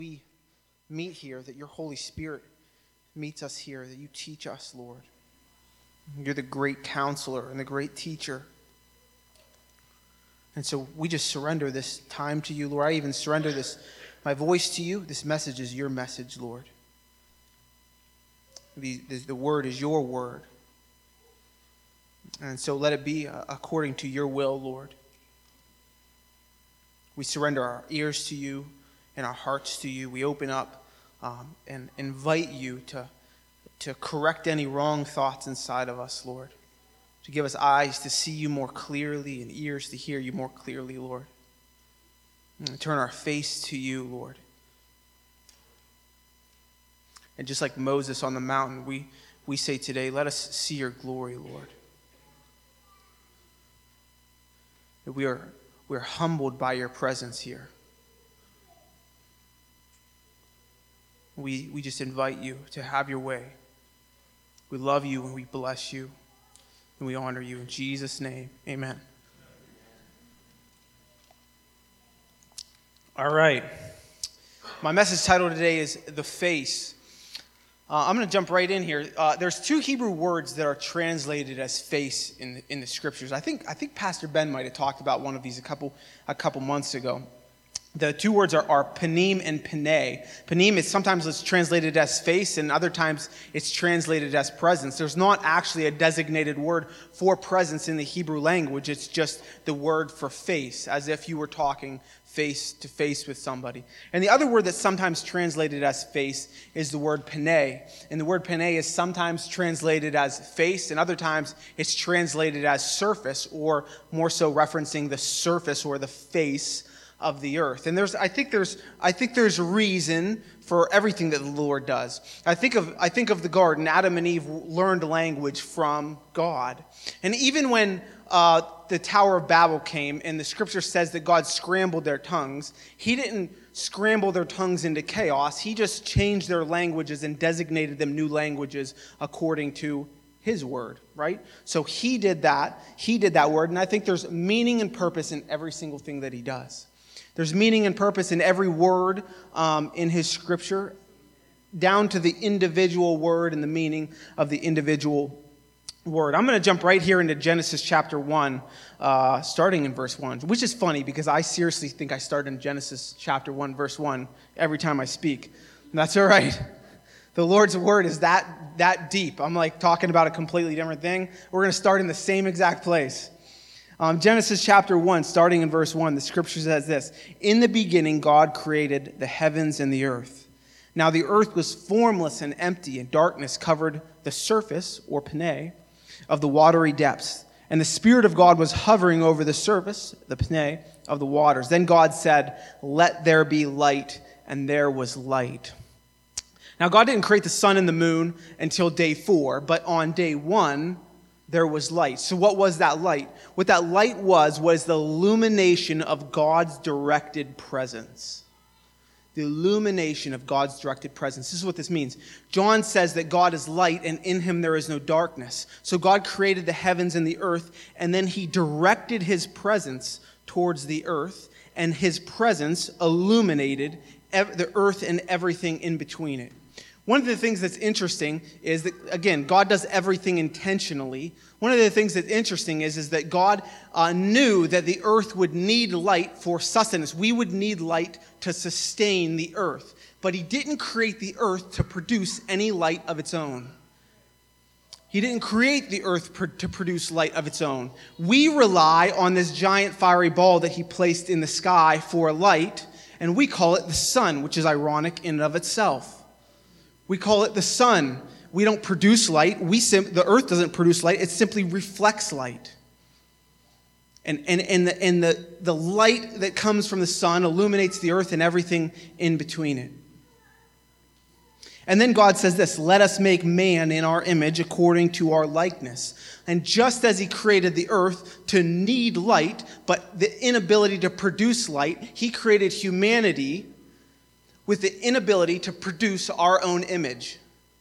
we meet here, that your Holy Spirit meets us here, that you teach us, Lord. You're the great counselor and the great teacher. And so we just surrender this time to you, Lord. I even surrender my voice to you. This message is your message, Lord. The word is your word. And so let it be according to your will, Lord. We surrender our ears to you and our hearts to you. We open up and invite you to correct any wrong thoughts inside of us, Lord. To give us eyes to see you more clearly and ears to hear you more clearly, Lord. And turn our face to you, Lord. And just like Moses on the mountain, we say today, let us see your glory, Lord. That we're humbled by your presence here. We just invite you to have your way. We love you and we bless you and we honor you. In Jesus' name, amen. All right. My message title today is The Face. I'm going to jump right in here. There's two Hebrew words that are translated as face in the scriptures. I think Pastor Ben might have talked about one of these a couple months ago. The two words are panim and panay. Panim is sometimes it's translated as face, and other times it's translated as presence. There's not actually a designated word for presence in the Hebrew language. It's just the word for face, as if you were talking face to face with somebody. And the other word that's sometimes translated as face is the word panay. And the word panay is sometimes translated as face, and other times it's translated as surface, or more so referencing the surface or the face of the earth. And I think there's reason for everything that the Lord does. I think of the garden. Adam and Eve learned language from God. And even when the Tower of Babel came, and the scripture says that God scrambled their tongues, he didn't scramble their tongues into chaos. He just changed their languages and designated them new languages according to his word, right? So he did that. He did that word. And I think there's meaning and purpose in every single thing that he does. There's meaning and purpose in every word in his scripture, down to the individual word and the meaning of the individual word. I'm going to jump right here into Genesis chapter 1, starting in verse 1, which is funny because I seriously think I start in Genesis chapter 1, verse 1 every time I speak. And that's all right. The Lord's word is that deep. I'm like talking about a completely different thing. We're going to start in the same exact place. Genesis chapter 1, starting in verse 1, the scripture says this: "In the beginning, God created the heavens and the earth. Now the earth was formless and empty, and darkness covered the surface, or panay, of the watery depths. And the Spirit of God was hovering over the surface, the panay, of the waters. Then God said, 'Let there be light,' and there was light." Now God didn't create the sun and the moon until day 4, but on day 1, there was light. So what was that light? What that light was the illumination of God's directed presence. The illumination of God's directed presence. This is what this means. John says that God is light and in him there is no darkness. So God created the heavens and the earth, and then he directed his presence towards the earth, and his presence illuminated the earth and everything in between it. One of the things that's interesting is that, again, God does everything intentionally. One of the things that's interesting is that God knew that the earth would need light for sustenance. We would need light to sustain the earth. But he didn't create the earth to produce any light of its own. He didn't create the earth to produce light of its own. We rely on this giant fiery ball that he placed in the sky for light, and we call it the sun, which is ironic in and of itself. We call it the sun. We don't produce light. The earth doesn't produce light. It simply reflects light. And the light that comes from the sun illuminates the earth and everything in between it. And then God says this: "Let us make man in our image according to our likeness." And just as he created the earth to need light, but the inability to produce light, he created humanity with the inability to produce our own image.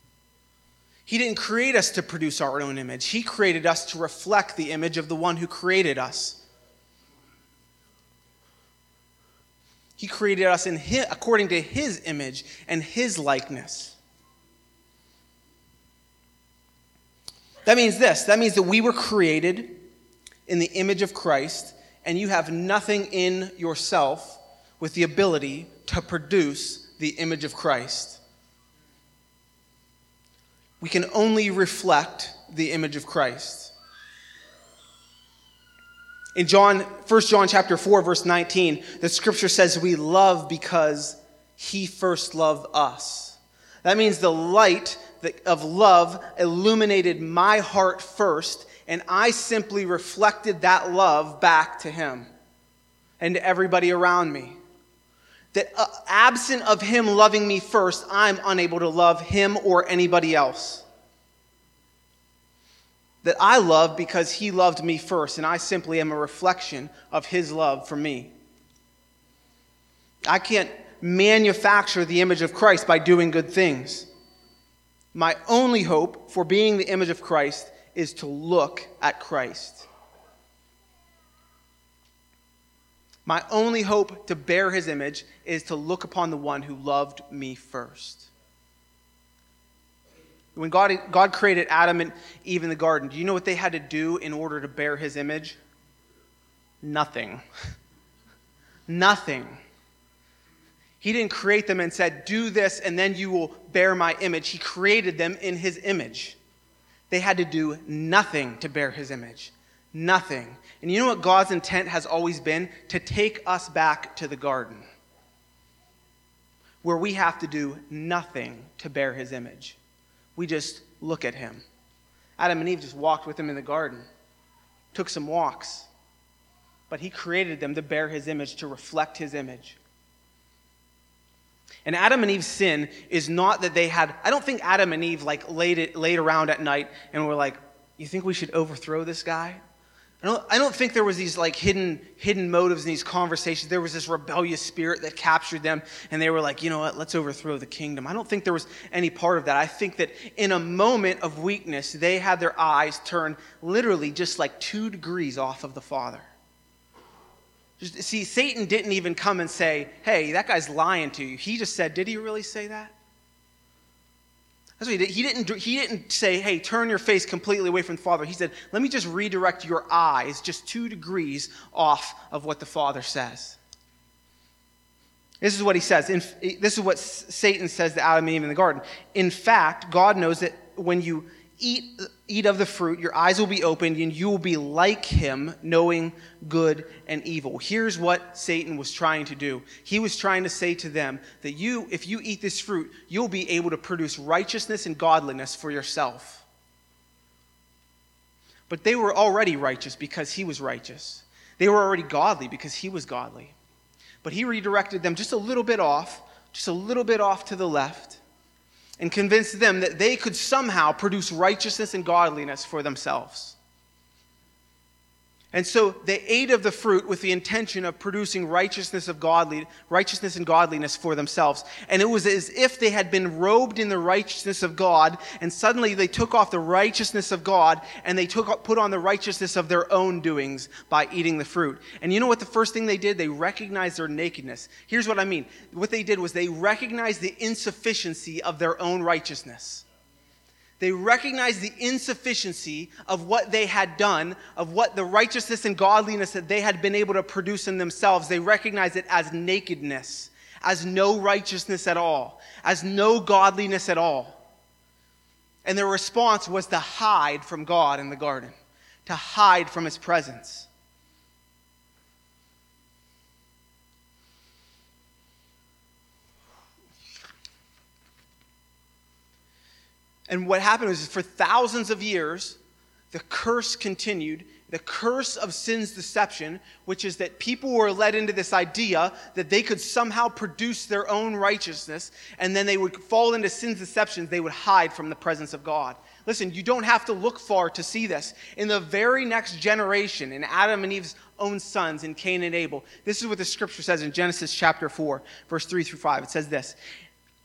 He didn't create us to produce our own image. He created us to reflect the image of the one who created us. He created us according to his image and his likeness. That means this. That means that we were created in the image of Christ, and you have nothing in yourself with the ability to produce the image of Christ. We can only reflect the image of Christ. In 1 John chapter 4, verse 19, the scripture says we love because he first loved us. That means the light of love illuminated my heart first, and I simply reflected that love back to him and to everybody around me. That absent of him loving me first, I'm unable to love him or anybody else. That I love because he loved me first, and I simply am a reflection of his love for me. I can't manufacture the image of Christ by doing good things. My only hope for being the image of Christ is to look at Christ. My only hope to bear his image is to look upon the one who loved me first. When God created Adam and Eve in the garden, do you know what they had to do in order to bear his image? Nothing. Nothing. He didn't create them and said, do this and then you will bear my image. He created them in his image. They had to do nothing to bear his image. Nothing. And you know what God's intent has always been? To take us back to the garden, where we have to do nothing to bear his image. We just look at him. Adam and Eve just walked with him in the garden, took some walks, but he created them to bear his image, to reflect his image. And Adam and Eve's sin is not that they had, I don't think Adam and Eve laid around at night and were like, you think we should overthrow this guy? I don't think there was these hidden motives in these conversations. There was this rebellious spirit that captured them, and they were like, you know what, let's overthrow the kingdom. I don't think there was any part of that. I think that in a moment of weakness, they had their eyes turned literally just like 2 degrees off of the Father. See, Satan didn't even come and say, hey, that guy's lying to you. He just said, did he really say that? That's what he did. He didn't say, hey, turn your face completely away from the Father. He said, let me just redirect your eyes just 2 degrees off of what the Father says. This is what he says. This is what Satan says to Adam and Eve in the garden. In fact, God knows that when you eat of the fruit, your eyes will be opened, and you will be like him, knowing good and evil. Here's what Satan was trying to do. He was trying to say to them that if you eat this fruit, you'll be able to produce righteousness and godliness for yourself. But they were already righteous because he was righteous. They were already godly because he was godly. But he redirected them just a little bit off to the left, and convinced them that they could somehow produce righteousness and godliness for themselves. And so they ate of the fruit with the intention of producing righteousness and godliness for themselves. And it was as if they had been robed in the righteousness of God, and suddenly they took off the righteousness of God, and they put on the righteousness of their own doings by eating the fruit. And you know what the first thing they did? They recognized their nakedness. Here's what I mean. What they did was they recognized the insufficiency of their own righteousness. They recognized the insufficiency of what they had done, of what the righteousness and godliness that they had been able to produce in themselves. They recognized it as nakedness, as no righteousness at all, as no godliness at all. And their response was to hide from God in the garden, to hide from his presence. And what happened was, for thousands of years, the curse continued, the curse of sin's deception, which is that people were led into this idea that they could somehow produce their own righteousness, and then they would fall into sin's deception. They would hide from the presence of God. Listen, you don't have to look far to see this. In the very next generation, in Adam and Eve's own sons, in Cain and Abel, this is what the scripture says in Genesis chapter 4, verse 3 through 5. It says this: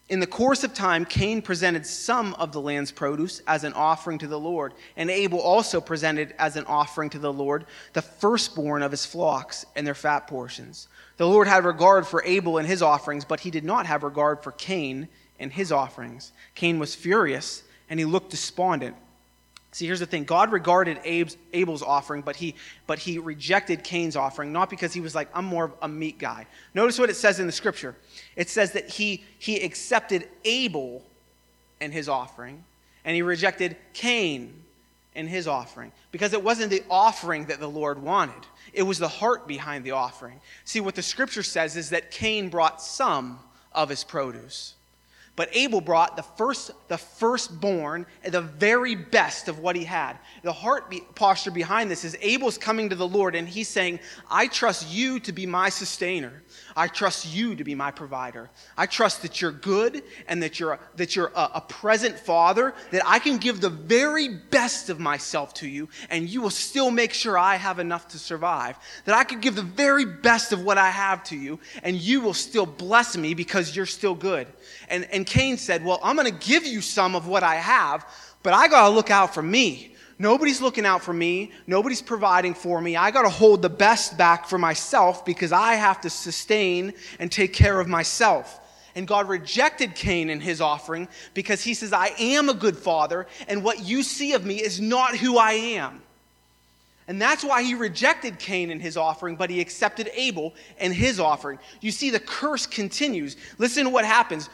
In the course of time, Cain presented some of the land's produce as an offering to the Lord, and Abel also presented as an offering to the Lord the firstborn of his flocks and their fat portions. The Lord had regard for Abel and his offerings, but he did not have regard for Cain and his offerings. Cain was furious, and he looked despondent. See, here's the thing. God regarded Abel's offering, but he rejected Cain's offering, not because he was like, I'm more of a meat guy. Notice what it says in the scripture. It says that he accepted Abel and his offering, and he rejected Cain and his offering, because it wasn't the offering that the Lord wanted. It was the heart behind the offering. See, what the scripture says is that Cain brought some of his produce, but Abel brought the firstborn, the very best of what he had. The heart posture behind this is Abel's coming to the Lord, and he's saying, I trust you to be my sustainer. I trust you to be my provider. I trust that you're good and that you're a present Father, that I can give the very best of myself to you, and you will still make sure I have enough to survive. That I could give the very best of what I have to you, and you will still bless me because you're still good. And Cain said, well, I'm going to give you some of what I have, but I got to look out for me. Nobody's looking out for me. Nobody's providing for me. I got to hold the best back for myself because I have to sustain and take care of myself. And God rejected Cain and his offering because he says, I am a good father, and what you see of me is not who I am. And that's why he rejected Cain and his offering, but he accepted Abel and his offering. You see, the curse continues. Listen to what happens.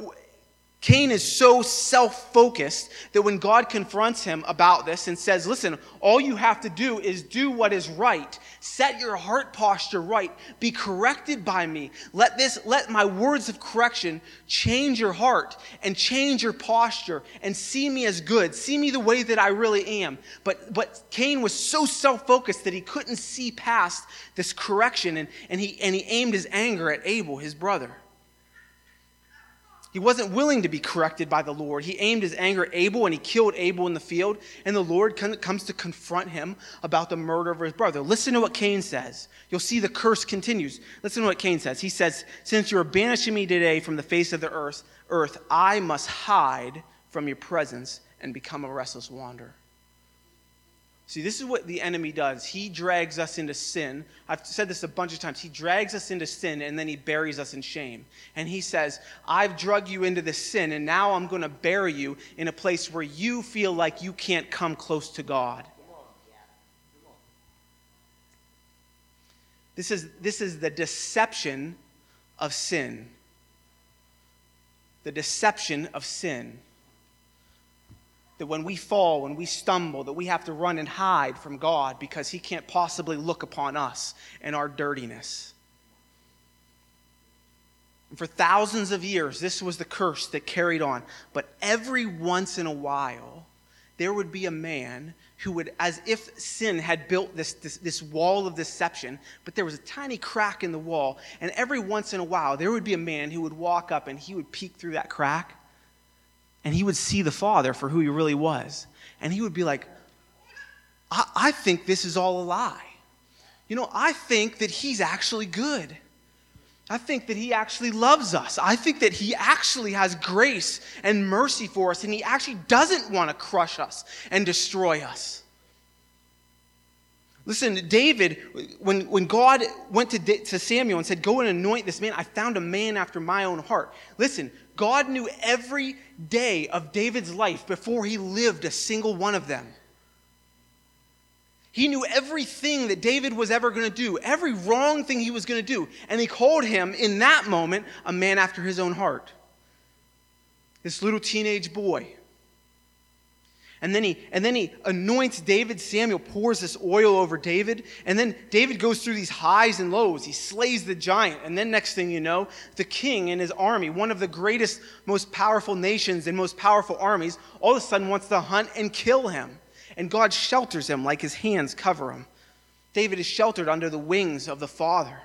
Cain is so self-focused that when God confronts him about this and says, listen, all you have to do is do what is right. Set your heart posture right. Be corrected by me. Let my words of correction change your heart and change your posture and see me as good. See me the way that I really am. But Cain was so self-focused that he couldn't see past this correction, and he aimed his anger at Abel, his brother. He wasn't willing to be corrected by the Lord. He aimed his anger at Abel, and he killed Abel in the field. And the Lord comes to confront him about the murder of his brother. Listen to what Cain says. You'll see the curse continues. Listen to what Cain says. He says, since you are banishing me today from the face of the earth, I must hide from your presence and become a restless wanderer. See, this is what the enemy does. He drags us into sin. I've said this a bunch of times. He drags us into sin, and then he buries us in shame. And he says, I've drug you into this sin, and now I'm going to bury you in a place where you feel like you can't come close to God. This is the deception of sin. The deception of sin. That when we fall, when we stumble, that we have to run and hide from God because he can't possibly look upon us and our dirtiness. And for thousands of years, this was the curse that carried on. But every once in a while, there would be a man who would, as if sin had built this wall of deception, but there was a tiny crack in the wall, and every once in a while, there would be a man who would walk up and he would peek through that crack, and he would see the Father for who he really was. And he would be like, I think this is all a lie. I think that he's actually good. I think that he actually loves us. I think that he actually has grace and mercy for us, and he actually doesn't want to crush us and destroy us. Listen, David, when God went to Samuel and said, go and anoint this man, I found a man after my own heart. Listen, God knew every day of David's life before he lived a single one of them. He knew everything that David was ever going to do, every wrong thing he was going to do, and he called him, in that moment, a man after his own heart. This little teenage boy. And then he anoints David. Samuel pours this oil over David. And then David goes through these highs and lows. He slays the giant. And then next thing you know, the king and his army, one of the greatest, most powerful nations and most powerful armies, all of a sudden wants to hunt and kill him. And God shelters him like his hands cover him. David is sheltered under the wings of the Father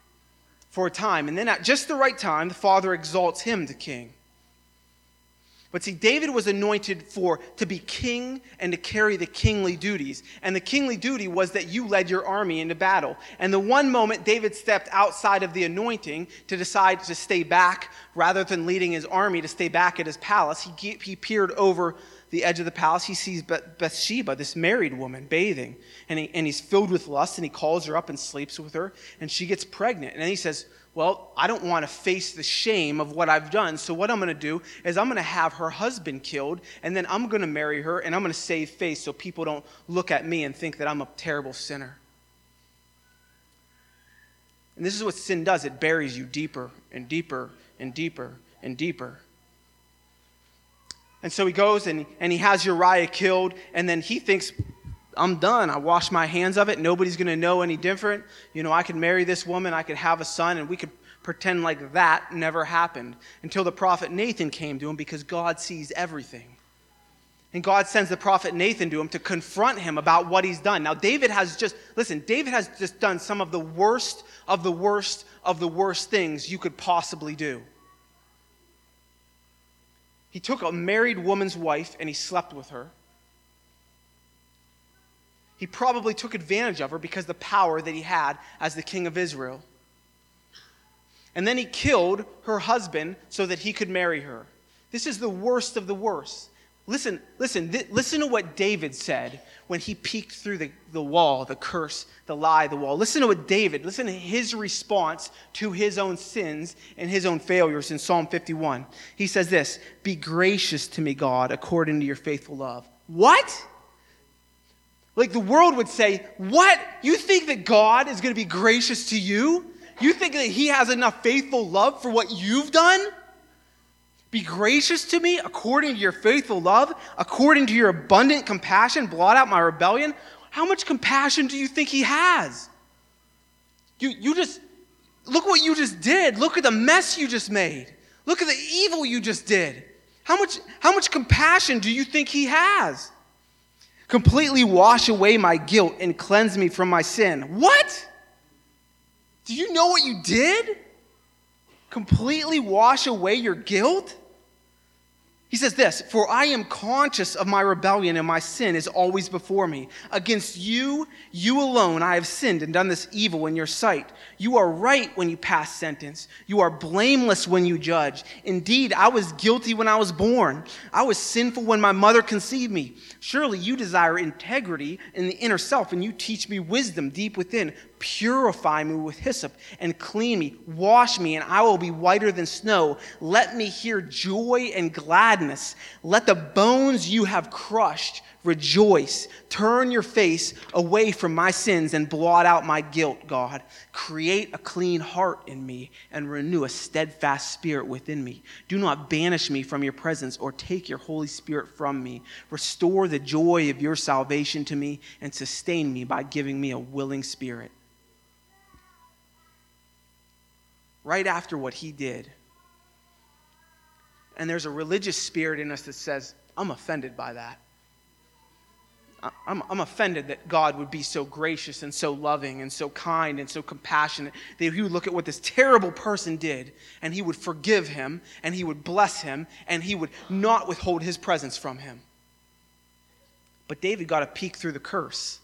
for a time. And then at just the right time, the Father exalts him to king. But see, David was anointed to be king and to carry the kingly duties. And the kingly duty was that you led your army into battle. And the one moment David stepped outside of the anointing to decide to stay back, rather than leading his army to stay back at his palace, he peered over the edge of the palace. He sees Bathsheba, this married woman, bathing. And he's filled with lust, and he calls her up and sleeps with her. And she gets pregnant. And then he says, well, I don't want to face the shame of what I've done, so what I'm going to do is I'm going to have her husband killed, and then I'm going to marry her, and I'm going to save face so people don't look at me and think that I'm a terrible sinner. And this is what sin does. It buries you deeper and deeper and deeper and deeper. And so he goes and he has Uriah killed, and then he thinks, I'm done. I wash my hands of it. Nobody's going to know any different. I could marry this woman. I could have a son, and we could pretend like that never happened until the prophet Nathan came to him, because God sees everything. And God sends the prophet Nathan to him to confront him about what he's done. Now, David has just done some of the worst of the worst of the worst things you could possibly do. He took a married woman's wife and he slept with her. He probably took advantage of her because of the power that he had as the king of Israel. And then he killed her husband so that he could marry her. This is the worst of the worst. Listen to what David said when he peeked through the wall, the curse, the lie, the wall. Listen to his response to his own sins and his own failures in Psalm 51. He says this, "Be gracious to me, God, according to your faithful love." What? Like the world would say, what? You think that God is going to be gracious to you? You think that he has enough faithful love for what you've done? Be gracious to me according to your faithful love, according to your abundant compassion, blot out my rebellion. How much compassion do you think he has? You just, look what you just did. Look at the mess you just made. Look at the evil you just did. How much compassion do you think he has? Completely wash away my guilt and cleanse me from my sin. What? Do you know what you did? Completely wash away your guilt? He says this, "For I am conscious of my rebellion, and my sin is always before me. Against you, you alone, I have sinned and done this evil in your sight. You are right when you pass sentence. You are blameless when you judge. Indeed, I was guilty when I was born. I was sinful when my mother conceived me. Surely you desire integrity in the inner self, and you teach me wisdom deep within. Purify me with hyssop and clean me. Wash me, and I will be whiter than snow. Let me hear joy and gladness. Let the bones you have crushed rejoice. Turn your face away from my sins and blot out my guilt, God. Create a clean heart in me and renew a steadfast spirit within me. Do not banish me from your presence or take your Holy Spirit from me. Restore the joy of your salvation to me and sustain me by giving me a willing spirit." Right after what he did. And there's a religious spirit in us that says, I'm offended by that. I'm offended that God would be so gracious and so loving and so kind and so compassionate that he would look at what this terrible person did and he would forgive him and he would bless him and he would not withhold his presence from him. But David got a peek through the curse.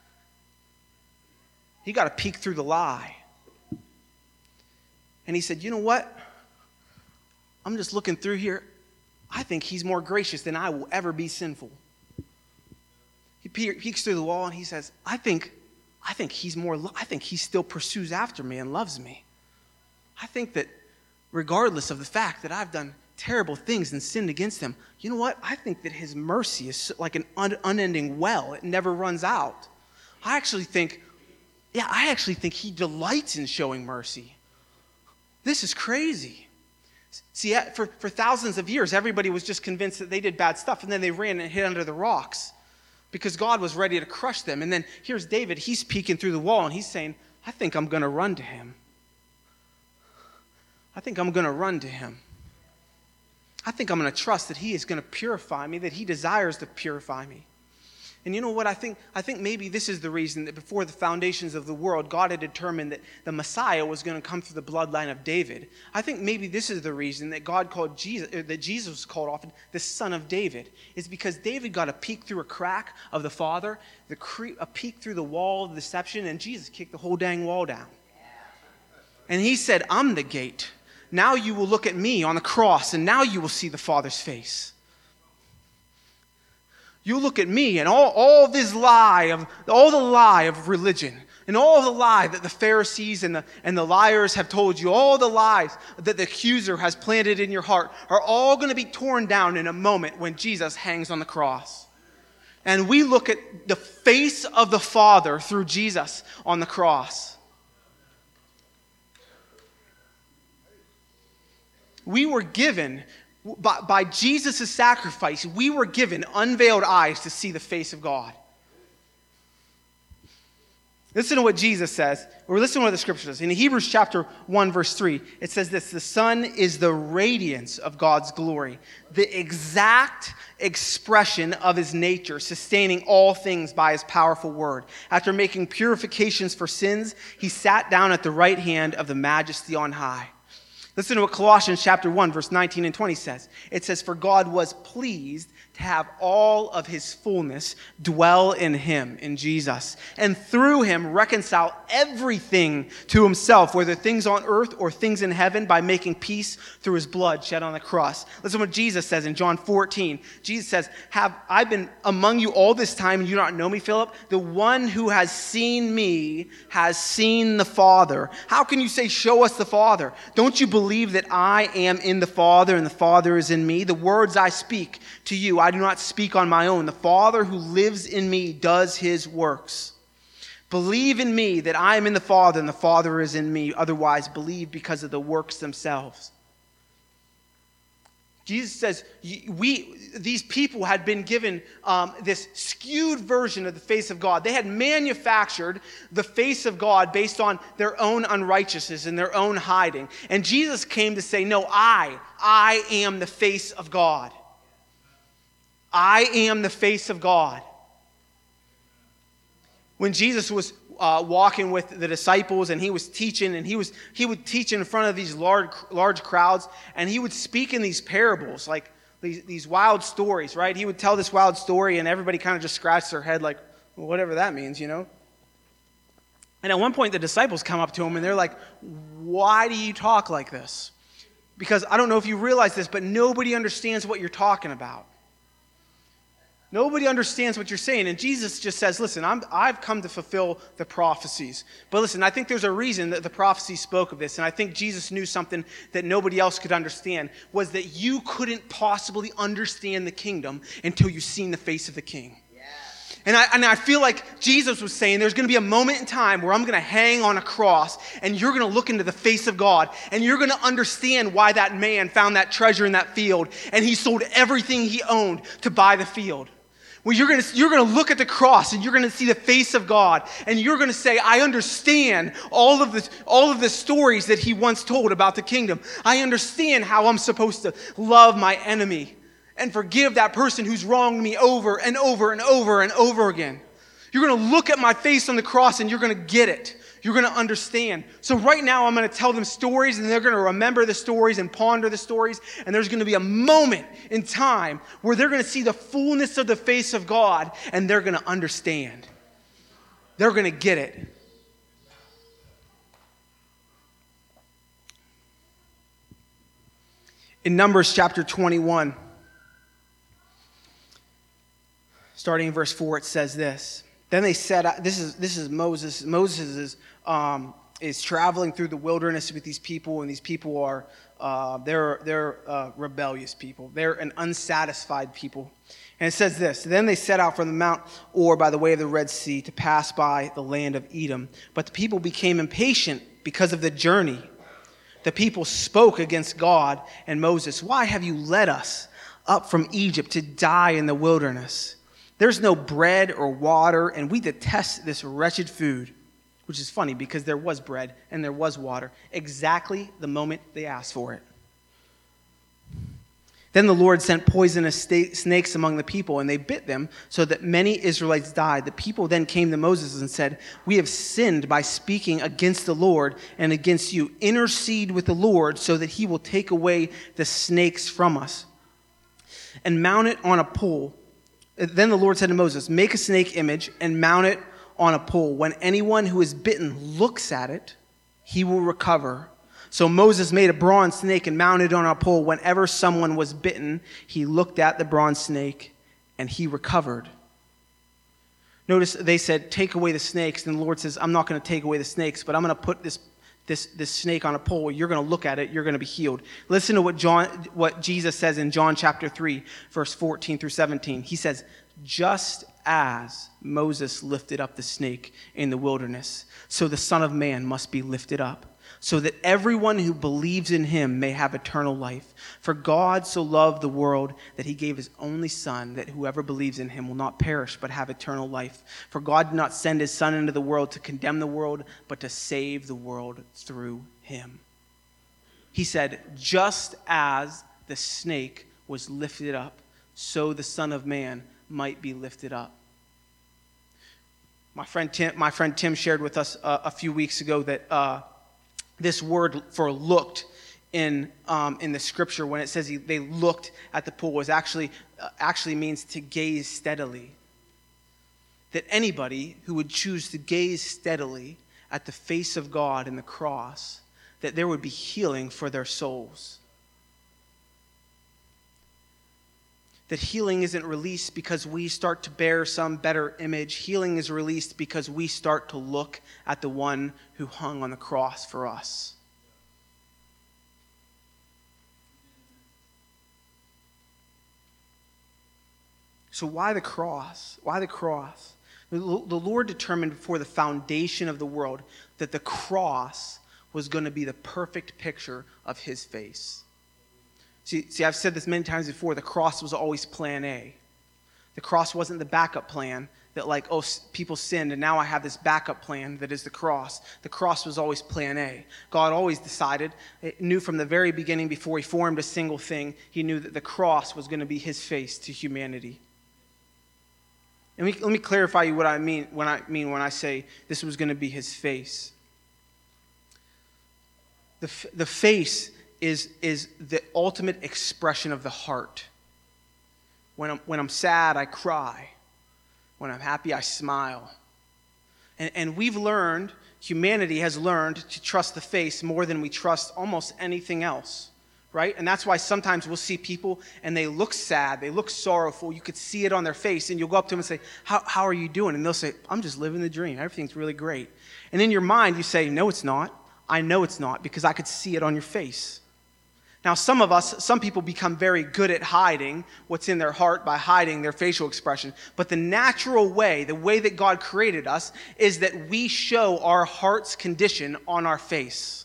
He got a peek through the lie. And he said, you know what? I'm just looking through here. I think he's more gracious than I will ever be sinful. He peeks through the wall and he says, I think he still pursues after me and loves me. I think that regardless of the fact that I've done terrible things and sinned against him, you know what? I think that his mercy is like an unending well. It never runs out. I actually think he delights in showing mercy. This is crazy. See, for thousands of years, everybody was just convinced that they did bad stuff, and then they ran and hid under the rocks because God was ready to crush them. And then here's David. He's peeking through the wall, and he's saying, I think I'm going to run to him. I think I'm going to run to him. I think I'm going to trust that he is going to purify me, that he desires to purify me. And you know what? I think maybe this is the reason that before the foundations of the world, God had determined that the Messiah was going to come through the bloodline of David. I think maybe this is the reason that God called Jesus, that Jesus was called often the Son of David, is because David got a peek through a crack of the Father, a peek through the wall of deception, and Jesus kicked the whole dang wall down. And he said, I'm the gate. Now you will look at me on the cross, and now you will see the Father's face. You look at me and all the lie of religion, and all the lie that the Pharisees and the liars have told you, all the lies that the accuser has planted in your heart are all going to be torn down in a moment when Jesus hangs on the cross. And we look at the face of the Father through Jesus on the cross. We were given, by Jesus' sacrifice, we were given unveiled eyes to see the face of God. Listen to what Jesus says, or listen to what the scripture says. In Hebrews chapter 1, verse 3, it says this: the Son is the radiance of God's glory, the exact expression of his nature, sustaining all things by his powerful word. After making purifications for sins, he sat down at the right hand of the Majesty on high. Listen to what Colossians chapter 1, verse 19 and 20 says. It says, for God was pleased to have all of his fullness dwell in him, in Jesus, and through him reconcile everything to himself, whether things on earth or things in heaven, by making peace through his blood shed on the cross. Listen to what Jesus says in John 14. Jesus says, have I been among you all this time and you do not know me, Philip? The one who has seen me has seen the Father. How can you say, show us the Father? Don't you believe that I am in the Father and the Father is in me? The words I speak to you, I do not speak on my own. The Father who lives in me does his works. Believe in me that I am in the Father and the Father is in me. Otherwise, believe because of the works themselves. Jesus says, these people had been given this skewed version of the face of God. They had manufactured the face of God based on their own unrighteousness and their own hiding. And Jesus came to say, no, I am the face of God. I am the face of God. When Jesus was walking with the disciples and he was teaching, and he would teach in front of these large crowds, and he would speak in these parables, like these wild stories, right? He would tell this wild story and everybody kind of just scratched their head like, well, whatever that means, you know? And at one point the disciples come up to him and they're like, why do you talk like this? Because I don't know if you realize this, but nobody understands what you're talking about. Nobody understands what you're saying. And Jesus just says, listen, I've come to fulfill the prophecies. But listen, I think there's a reason that the prophecy spoke of this. And I think Jesus knew something that nobody else could understand, was that you couldn't possibly understand the kingdom until you've seen the face of the King. Yeah. And I feel like Jesus was saying there's going to be a moment in time where I'm going to hang on a cross and you're going to look into the face of God and you're going to understand why that man found that treasure in that field and he sold everything he owned to buy the field. Well, you're going to look at the cross and you're going to see the face of God and you're going to say, I understand all of the stories that he once told about the kingdom. I understand how I'm supposed to love my enemy and forgive that person who's wronged me over and over and over and over again. You're going to look at my face on the cross and you're going to get it. You're going to understand. So right now I'm going to tell them stories and they're going to remember the stories and ponder the stories. And there's going to be a moment in time where they're going to see the fullness of the face of God and they're going to understand. They're going to get it. In Numbers chapter 21, starting in verse 4, it says this. Then they set out, this is Moses. Moses is traveling through the wilderness with these people, and these people are they're rebellious people. They're an unsatisfied people. And it says this: then they set out from the Mount Or by the way of the Red Sea to pass by the land of Edom. But the people became impatient because of the journey. The people spoke against God and Moses. Why have you led us up from Egypt to die in the wilderness? There's no bread or water, and we detest this wretched food. Which is funny because there was bread and there was water exactly the moment they asked for it. Then the Lord sent poisonous snakes among the people, and they bit them, so that many Israelites died. The people then came to Moses and said, "We have sinned by speaking against the Lord and against you. Intercede with the Lord so that he will take away the snakes from us and mount it on a pole." Then the Lord said to Moses, "Make a snake image and mount it on a pole. When anyone who is bitten looks at it, he will recover." So Moses made a bronze snake and mounted it on a pole. Whenever someone was bitten, he looked at the bronze snake and he recovered. Notice they said, "Take away the snakes." And the Lord says, "I'm not going to take away the snakes, but I'm going to put this snake on a pole. You're going to look at it. You're going to be healed." Listen to what Jesus says in John chapter 3, verse 14 through 17. He says, "Just as Moses lifted up the snake in the wilderness, so the Son of Man must be lifted up, so that everyone who believes in him may have eternal life. For God so loved the world that he gave his only Son, that whoever believes in him will not perish but have eternal life. For God did not send his Son into the world to condemn the world, but to save the world through him." He said, just as the snake was lifted up, so the Son of Man might be lifted up. My friend Tim shared with us a few weeks ago that this word for "looked" in the scripture, when it says they looked at the pool, was actually means to gaze steadily. That anybody who would choose to gaze steadily at the face of God in the cross, that there would be healing for their souls. That healing isn't released because we start to bear some better image. Healing is released because we start to look at the one who hung on the cross for us. So why the cross? Why the cross? The Lord determined before the foundation of the world that the cross was going to be the perfect picture of his face. See, I've said this many times before, the cross was always plan A. The cross wasn't the backup plan that people sinned and now I have this backup plan that is the cross. The cross was always plan A. God always decided, knew from the very beginning before he formed a single thing, he knew that the cross was going to be his face to humanity. And let me clarify what I mean when I say this was going to be his face. The face is the ultimate expression of the heart. When I'm sad, I cry. When I'm happy, I smile. And humanity has learned to trust the face more than we trust almost anything else, right? And that's why sometimes we'll see people and they look sad, they look sorrowful. You could see it on their face, and you'll go up to them and say, how are you doing? And they'll say, "I'm just living the dream. Everything's really great." And in your mind, you say, "No, it's not. I know it's not because I could see it on your face." Now, some people become very good at hiding what's in their heart by hiding their facial expression. But the natural way, the way that God created us, is that we show our heart's condition on our face.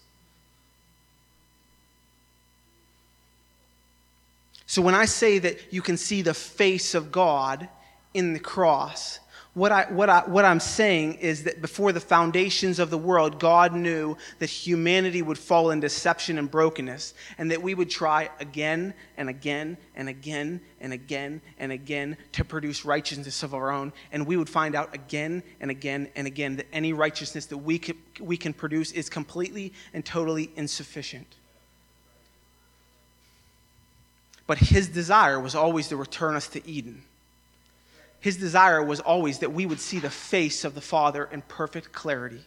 So when I say that you can see the face of God in the cross, what I'm saying is that before the foundations of the world, God knew that humanity would fall in deception and brokenness, and that we would try again and again and again and again and again to produce righteousness of our own, and we would find out again and again and again that any righteousness that we can produce is completely and totally insufficient. But his desire was always to return us to Eden. His desire was always that we would see the face of the Father in perfect clarity.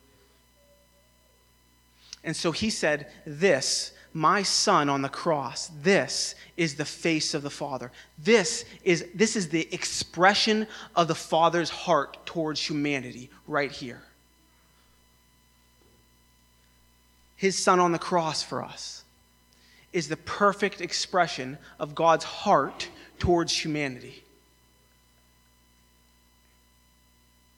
And so he said, "This, my Son on the cross, this is the face of the Father. This is the expression of the Father's heart towards humanity right here." His Son on the cross for us is the perfect expression of God's heart towards humanity.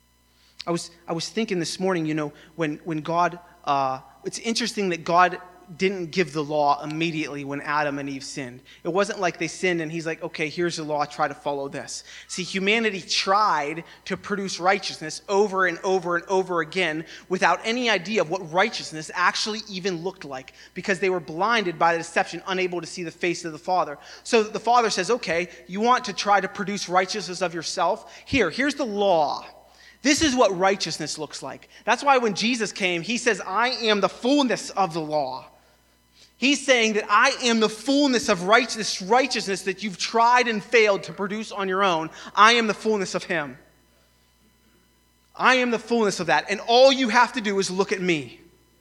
I was thinking this morning, when God, it's interesting that God didn't give the law immediately when Adam and Eve sinned. It wasn't like they sinned and he's like, okay, here's the law, try to follow this. See, humanity tried to produce righteousness over and over and over again without any idea of what righteousness actually even looked like, because they were blinded by the deception, unable to see the face of the Father. So the Father says, okay, you want to try to produce righteousness of yourself? Here's the law. This is what righteousness looks like. That's why when Jesus came, he says, I am the fullness of the law. He's saying that I am the fullness of righteousness that you've tried and failed to produce on your own. I am the fullness of him. I am the fullness of that. And all you have to do is look at me.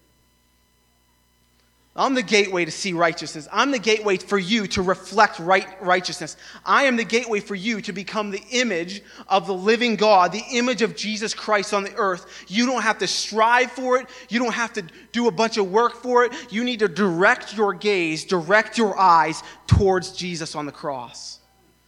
I'm the gateway to see righteousness. I'm the gateway for you to reflect righteousness. I am the gateway for you to become the image of the living God, the image of Jesus Christ on the earth. You don't have to strive for it. You don't have to do a bunch of work for it. You need to direct your gaze, direct your eyes towards Jesus on the cross.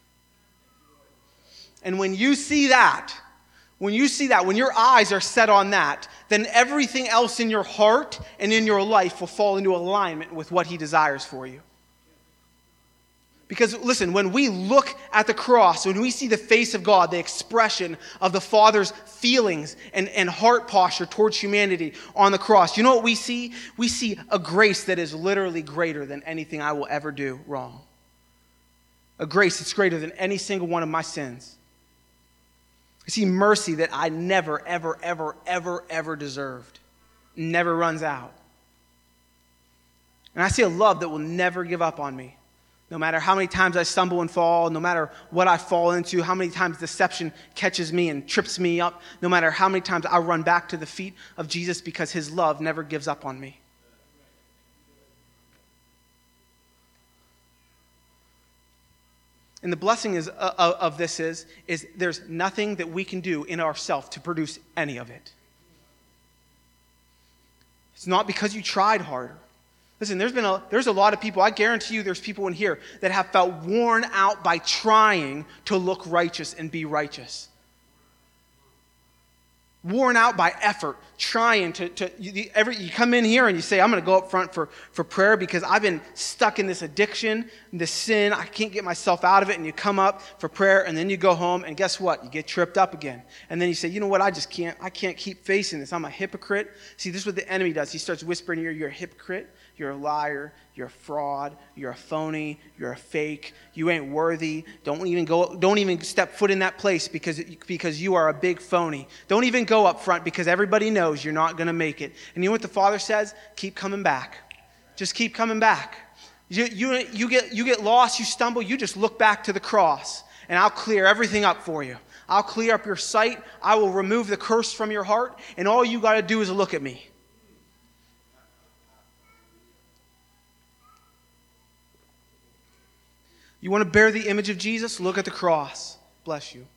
And when you see that, when your eyes are set on that, then everything else in your heart and in your life will fall into alignment with what he desires for you. Because listen, when we look at the cross, when we see the face of God, the expression of the Father's feelings and heart posture towards humanity on the cross, you know what we see? We see a grace that is literally greater than anything I will ever do wrong. A grace that's greater than any single one of my sins. I see mercy that I never, ever, ever, ever, ever deserved. Never runs out. And I see a love that will never give up on me. No matter how many times I stumble and fall, no matter what I fall into, how many times deception catches me and trips me up, no matter how many times I run back to the feet of Jesus, because his love never gives up on me. And the blessing of this is there's nothing that we can do in ourselves to produce any of it. It's not because you tried harder. Listen, there's a lot of people, I guarantee you there's people in here that have felt worn out by trying to look righteous and be righteous. Worn out by effort, trying you come in here and you say, I'm going to go up front for prayer because I've been stuck in this addiction, this sin, I can't get myself out of it, and you come up for prayer, and then you go home, and guess what? You get tripped up again. And then you say, you know what, I can't keep facing this, I'm a hypocrite. See, this is what the enemy does. He starts whispering in your ear, you're a hypocrite, you're a liar, you're a fraud, you're a phony, you're a fake, you ain't worthy, don't even step foot in that place because you are a big phony. Don't even go up front because everybody knows you're not going to make it. And you know what the Father says? Keep coming back. Just keep coming back. You get lost, you stumble, you just look back to the cross, and I'll clear everything up for you. I'll clear up your sight. I will remove the curse from your heart, and all you got to do is look at me. You want to bear the image of Jesus? Look at the cross. Bless you.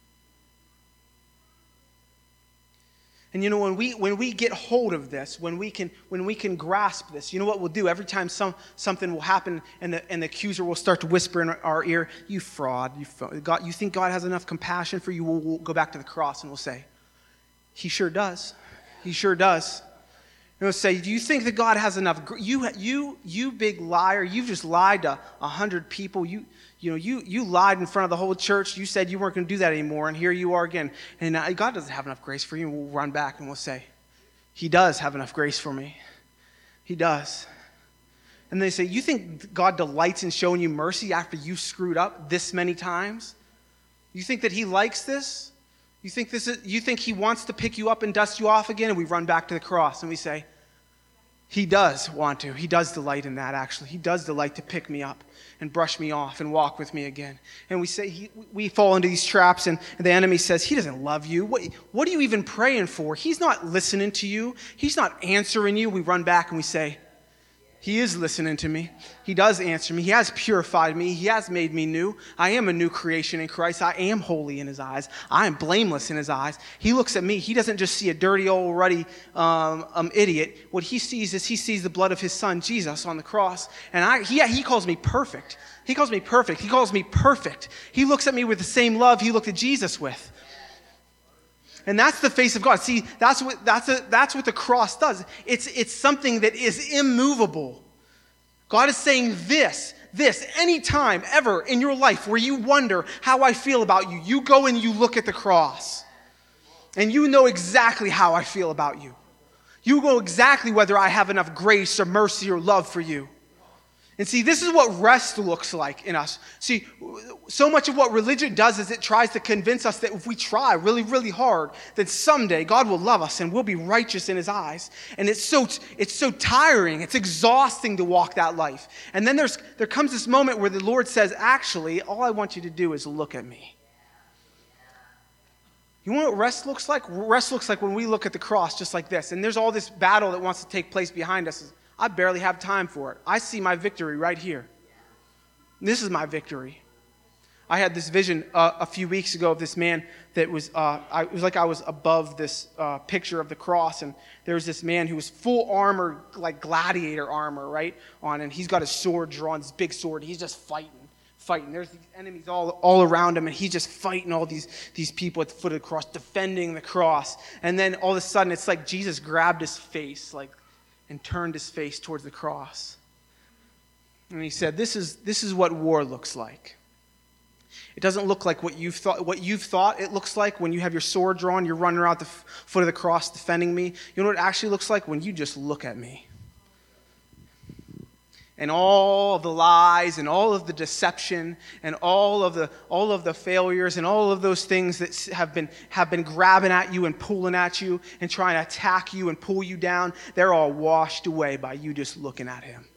And you know, when we get hold of this, when we can grasp this, you know what we'll do? Every time something will happen and the accuser will start to whisper in our ear, you fraud, God, you think God has enough compassion for you? We'll go back to the cross and we'll say, he sure does. He sure does. And we'll say, do you think that God has enough? You big liar, you've just lied to 100 people. You lied in front of the whole church. You said you weren't going to do that anymore, and here you are again. And God doesn't have enough grace for you. And we'll run back and we'll say, he does have enough grace for me. He does. And they say, you think God delights in showing you mercy after you screwed up this many times? You think that he likes this? You think he wants to pick you up and dust you off again? And we run back to the cross and we say, he does want to. He does delight in that, actually. He does delight to pick me up and brush me off and walk with me again. And we say, we fall into these traps, and the enemy says, he doesn't love you. What are you even praying for? He's not listening to you. He's not answering you. We run back and we say, he is listening to me. He does answer me. He has purified me. He has made me new. I am a new creation in Christ. I am holy in his eyes. I am blameless in his eyes. He looks at me. He doesn't just see a dirty, old, ruddy idiot. What he sees is he sees the blood of his son, Jesus, on the cross. And he calls me perfect. He calls me perfect. He calls me perfect. He looks at me with the same love he looked at Jesus with. And that's the face of God. See, that's what the cross does. It's something that is immovable. God is saying this anytime ever in your life where you wonder how I feel about you, you go and you look at the cross. And you know exactly how I feel about you. You know exactly whether I have enough grace or mercy or love for you. And see, this is what rest looks like in us. See, so much of what religion does is it tries to convince us that if we try really, really hard, that someday God will love us and we'll be righteous in his eyes. And it's so tiring, it's exhausting to walk that life. And then there comes this moment where the Lord says, actually, all I want you to do is look at me. You know what rest looks like? Rest looks like when we look at the cross just like this. And there's all this battle that wants to take place behind us. I barely have time for it. I see my victory right here. This is my victory. I had this vision a few weeks ago of this man that was, it was like I was above this picture of the cross, and there was this man who was full armor, like gladiator armor, right, on, and he's got his sword drawn, this big sword. He's just fighting. There's these enemies all around him, and he's just fighting all these people at the foot of the cross, defending the cross. And then all of a sudden, it's like Jesus grabbed his face, and turned his face towards the cross. And he said, this is what war looks like. It doesn't look like what you've thought it looks like when you have your sword drawn, you're running around the foot of the cross defending me. You know what it actually looks like? When you just look at me. And all of the lies and all of the deception and all of the failures and all of those things that have been grabbing at you and pulling at you and trying to attack you and pull you down, they're all washed away by you just looking at him.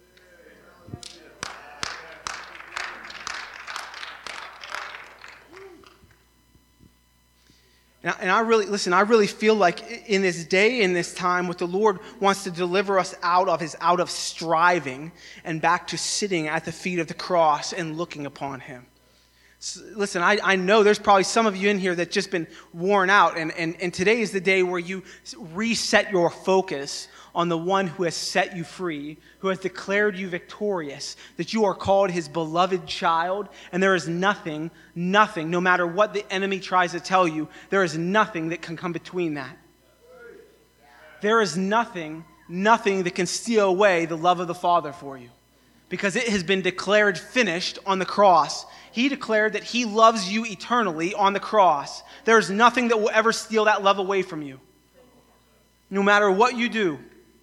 And I really feel like in this day, in this time, what the Lord wants to deliver us out of is out of striving and back to sitting at the feet of the cross and looking upon him. So, listen, I know there's probably some of you in here that's just been worn out, and today is the day where you reset your focus on the one who has set you free, who has declared you victorious, that you are called his beloved child, and there is nothing, no matter what the enemy tries to tell you, there is nothing that can come between that. There is nothing that can steal away the love of the Father for you, because it has been declared finished on the cross. He declared that he loves you eternally on the cross. There is nothing that will ever steal that love away from you, no matter what you do.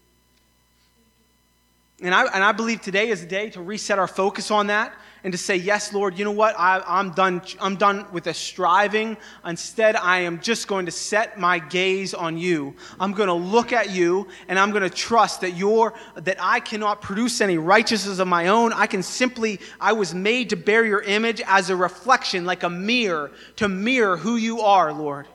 And I believe today is the day to reset our focus on that and to say, yes, Lord, you know what? I'm done with the striving. Instead, I am just going to set my gaze on you. I'm going to look at you, and I'm going to trust that I cannot produce any righteousness of my own. I was made to bear your image as a reflection, like a mirror, to mirror who you are, Lord.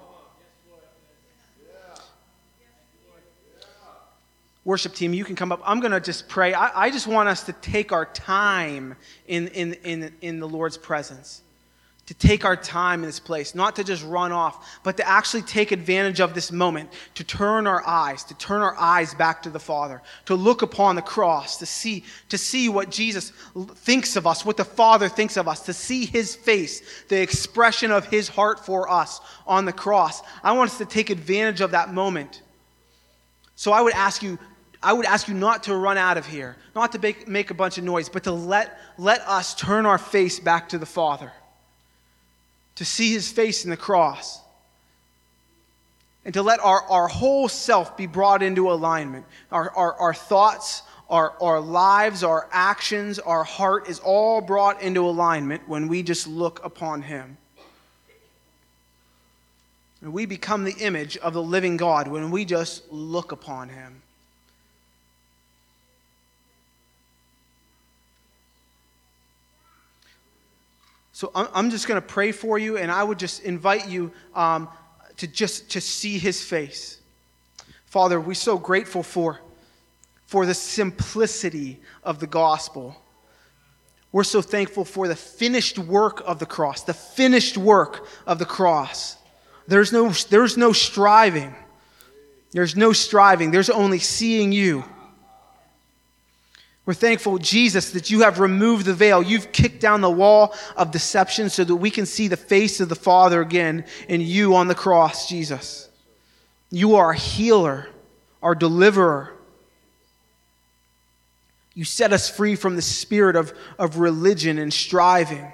Worship team, you can come up. I'm going to just pray. I just want us to take our time in the Lord's presence. To take our time in this place. Not to just run off, but to actually take advantage of this moment. To turn our eyes back to the Father. To look upon the cross. To see what Jesus thinks of us. What the Father thinks of us. To see his face. The expression of his heart for us on the cross. I want us to take advantage of that moment. So I would ask you not to run out of here, not to make a bunch of noise, but to let us turn our face back to the Father, to see his face in the cross, and to let our whole self be brought into alignment. Our thoughts, our lives, our actions, our heart is all brought into alignment when we just look upon him. And we become the image of the living God when we just look upon him. So I'm just going to pray for you, and I would just invite you to see his face. Father, we're so grateful for the simplicity of the gospel. We're so thankful for the finished work of the cross, the finished work of the cross. There's no striving. There's no striving. There's only seeing you. We're thankful, Jesus, that you have removed the veil. You've kicked down the wall of deception so that we can see the face of the Father again in you on the cross, Jesus. You are our healer, our deliverer. You set us free from the spirit of religion and striving.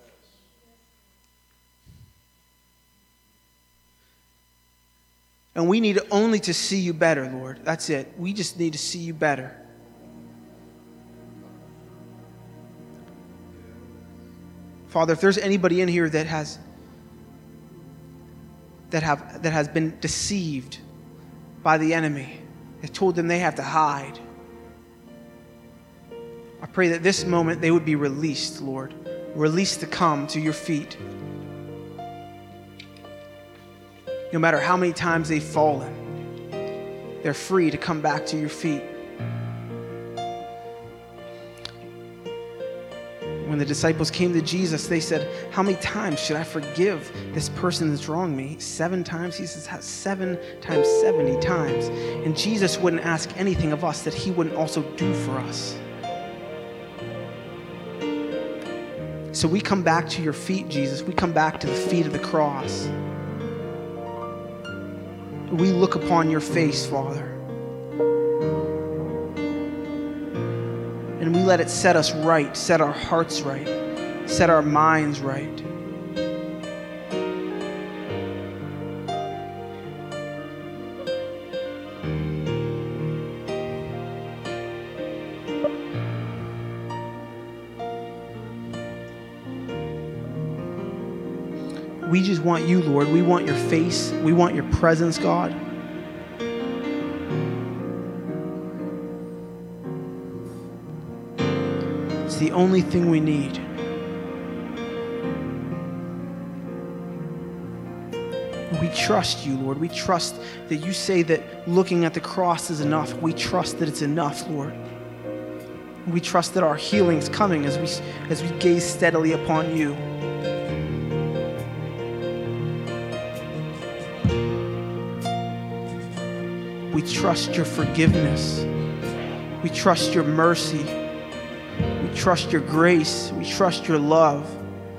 And we need only to see you better, Lord. That's it. We just need to see you better. Father, if there's anybody in here that has been deceived by the enemy, that told them they have to hide, I pray that this moment they would be released, Lord. Released to come to your feet. No matter how many times they've fallen, they're free to come back to your feet. When the disciples came to Jesus, they said, how many times should I forgive this person that's wronged me? 7 times? He says, 7 times, 70 times. And Jesus wouldn't ask anything of us that he wouldn't also do for us. So we come back to your feet, Jesus. We come back to the feet of the cross. We look upon your face, Father. And we let it set us right, set our hearts right, set our minds right. We just want you, Lord. We want your face. We want your presence, God. It's the only thing we need. We trust you, Lord. We trust that you say that looking at the cross is enough. We trust that it's enough, Lord. We trust that our healing's coming as we gaze steadily upon you. We trust your forgiveness. We trust your mercy. We trust your grace. We trust your love.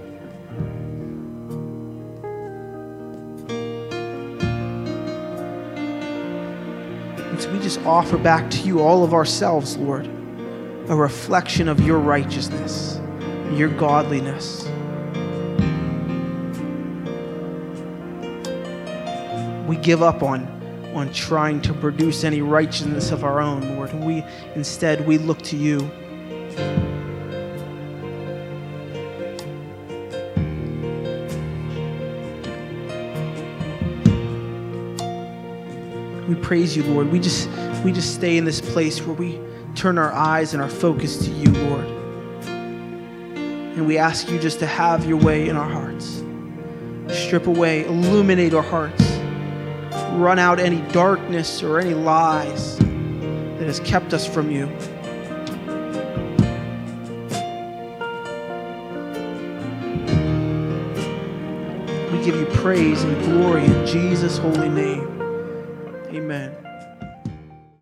And so we just offer back to you all of ourselves, Lord, a reflection of your righteousness, your godliness. We give up on trying to produce any righteousness of our own, Lord. And instead, we look to you. We praise you, Lord. We just stay in this place where we turn our eyes and our focus to you, Lord. And we ask you just to have your way in our hearts. Strip away, illuminate our hearts. Run out any darkness or any lies that has kept us from you. We give you praise and glory in Jesus' holy name. Amen.